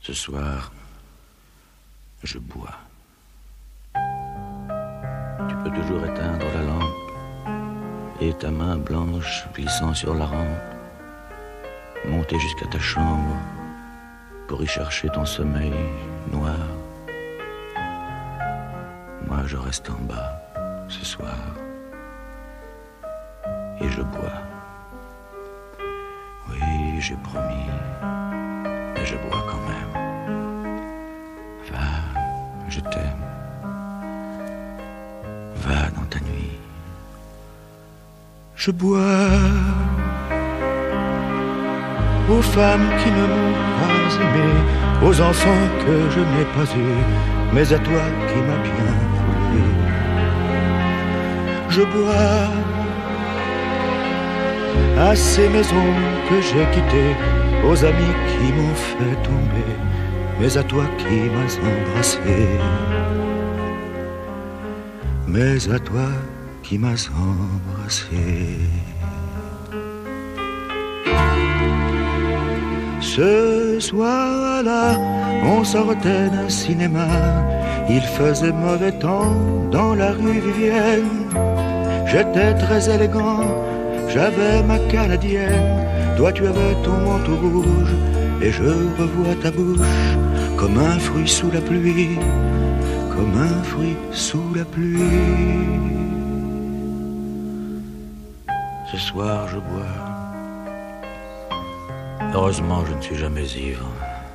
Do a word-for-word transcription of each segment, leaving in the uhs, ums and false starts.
Ce soir, je bois. Tu peux toujours éteindre la lampe et ta main blanche glissant sur la rampe, monter jusqu'à ta chambre pour y chercher ton sommeil noir. Moi, je reste en bas ce soir et je bois. Oui, j'ai promis, mais je bois quand même. Va, je t'aime. Va dans ta nuit. Je bois aux femmes qui ne m'ont pas aimé, aux enfants que je n'ai pas eus, mais à toi qui m'as bien voulu. Je bois à ces maisons que j'ai quittées, aux amis qui m'ont fait tomber, mais à toi qui m'as embrassé, mais à toi qui m'as embrassé. Ce soir-là, on sortait d'un cinéma, il faisait mauvais temps dans la rue Vivienne. J'étais très élégant, j'avais ma canadienne, toi tu avais ton manteau rouge, et je revois ta bouche comme un fruit sous la pluie, comme un fruit sous la pluie. Ce soir, je bois. Heureusement, je ne suis jamais ivre.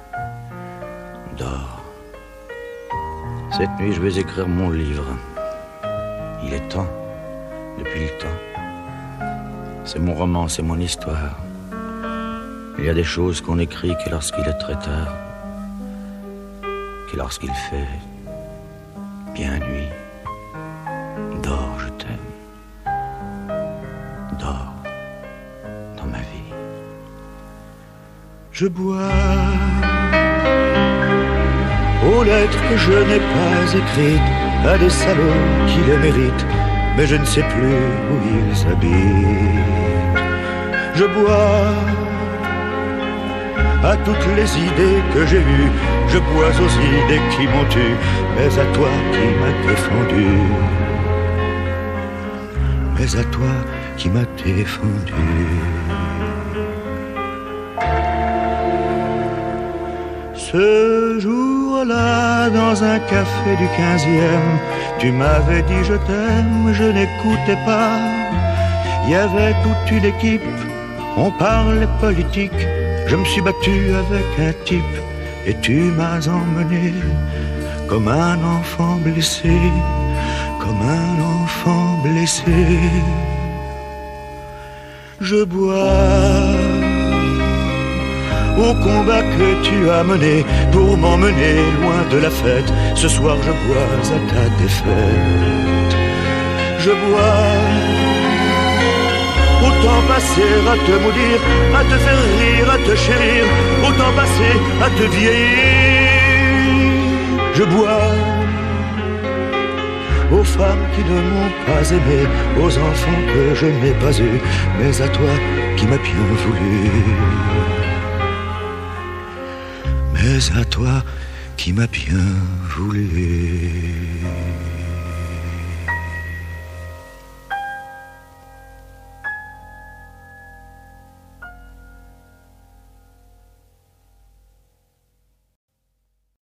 Dors. Cette nuit, je vais écrire mon livre. Il est temps, depuis le temps. C'est mon roman, c'est mon histoire. Il y a des choses qu'on écrit que lorsqu'il est très tard, que lorsqu'il fait bien nuit. Dors, je t'aime. Dors dans ma vie. Je bois aux lettres que je n'ai pas écrites à des salauds qui les méritent, mais je ne sais plus où ils habitent. Je bois à toutes les idées que j'ai eues, je bois aux idées qui m'ont tué, mais à toi qui m'as défendu, mais à toi qui m'as défendu. Ce jour-là, dans un café du quinzième, tu m'avais dit je t'aime, je n'écoutais pas. Il y avait toute une équipe, on parlait politique. Je me suis battu avec un type et tu m'as emmené comme un enfant blessé, comme un enfant blessé. Je bois au combat que tu as mené pour m'emmener loin de la fête. Ce soir je bois à ta défaite. Je bois autant passer à te maudire, à te faire rire, à te chérir, autant passer à te vieillir. Je bois aux femmes qui ne m'ont pas aimé, aux enfants que je n'ai pas eus, mais à toi qui m'as bien voulu, mais à toi qui m'as bien voulu.